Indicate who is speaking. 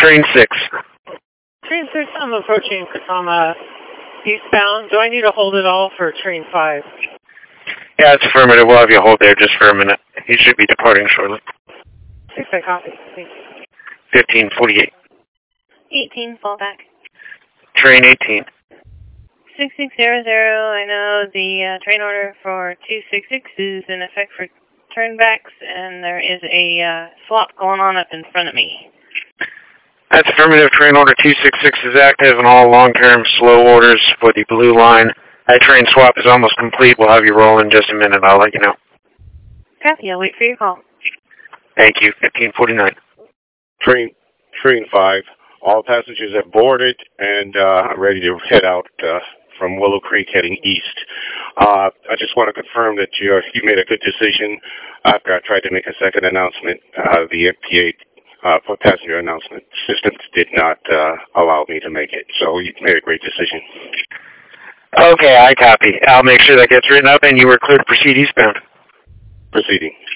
Speaker 1: Train 6.
Speaker 2: Train 6, I'm approaching Kasama eastbound. Do I need to hold it all for Train 5?
Speaker 1: Yeah, it's affirmative. We'll have you hold there just for a minute. He should be departing shortly.
Speaker 2: 6, I copy. Thanks.
Speaker 1: 1548.
Speaker 3: 18, fall back.
Speaker 1: Train 18.
Speaker 3: 6600, I know the train order for 266 is in effect for turnbacks, and there is a swap going on up in front of me.
Speaker 1: That's affirmative. Train order 266 is active, and all long-term slow orders for the blue line. That train swap is almost complete. We'll have you roll in just a minute. I'll let you know.
Speaker 3: Copy, I'll wait for your call.
Speaker 1: Thank you. 1549.
Speaker 4: Train 5. All passengers have boarded and are ready to head out from Willow Creek heading east. I just want to confirm that you made a good decision. After I tried to make a second announcement, the FTA for passenger announcement systems did not allow me to make it. So you made a great decision.
Speaker 1: Okay, I copy. I'll make sure that gets written up, and you were cleared to proceed eastbound.
Speaker 4: Proceeding.